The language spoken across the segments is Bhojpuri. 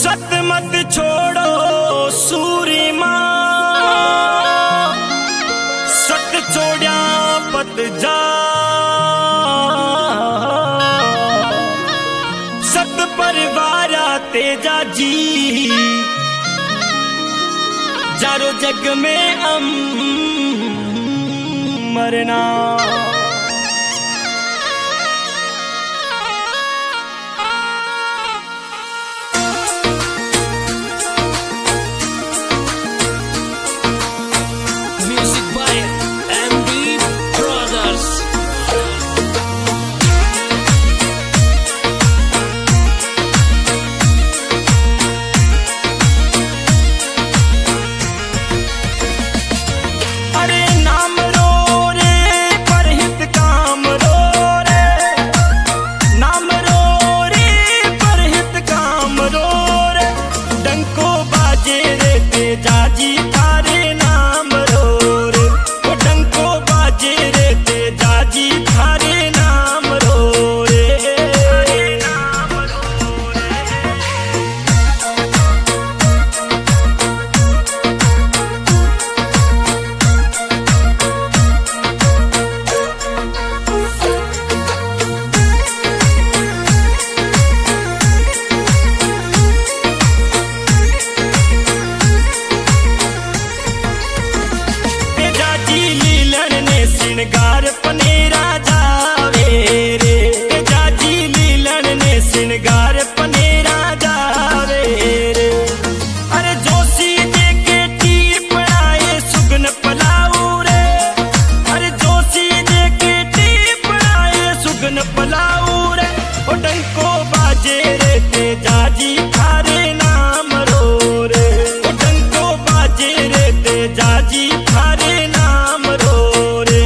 सत मत छोड़ो सूरी मां, सत छोड़िया पत जा, सत परिवारा तेजा जी, जारो जग में मरना। सिंगार पनेरा जावे रे, जाजी लीलन ने सिंगार पनेरा जावे रे। अरे जोशी दे के टीप आए सुगन पलाऊ रे, अरे जोशी दे के टीप आए सुगन पलाऊ रे। ओ डंको बाजे रे ते जाजी थारे नाम रो रे, ओ डंको बाजे रे ते जाजी थारे नाम रो रे।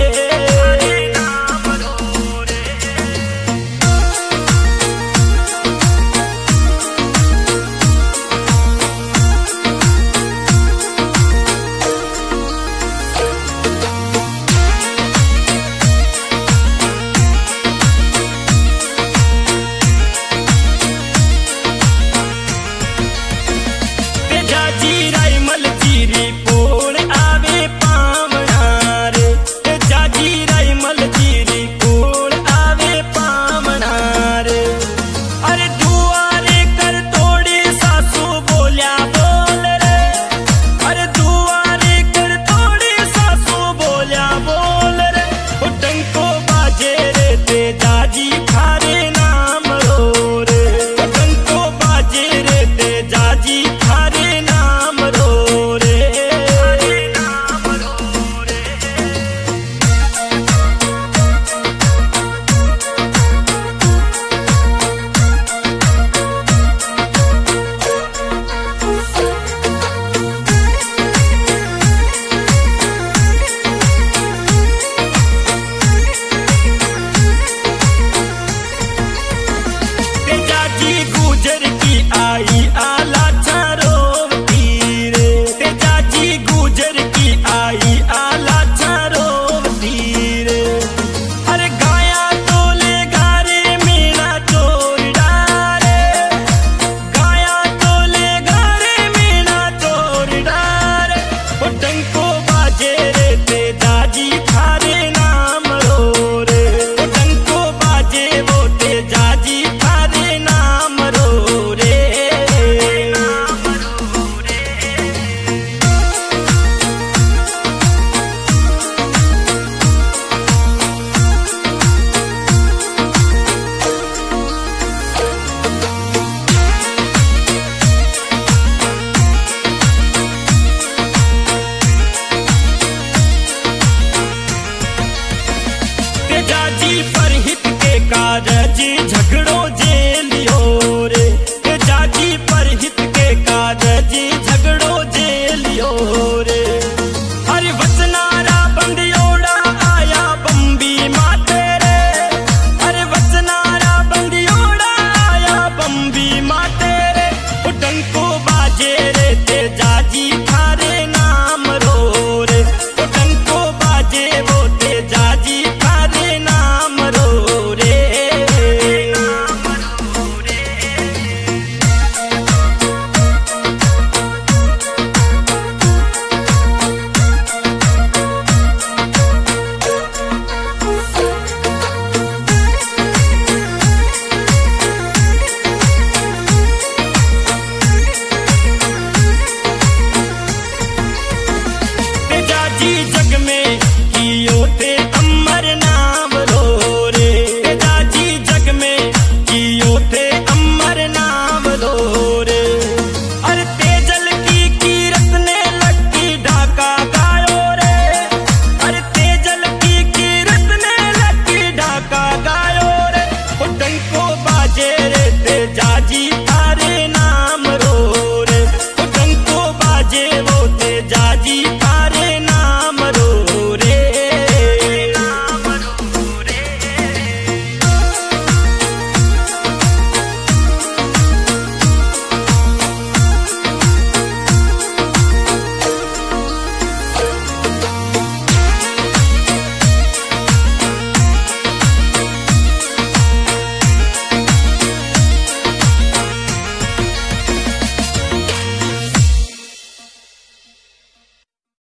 जाजी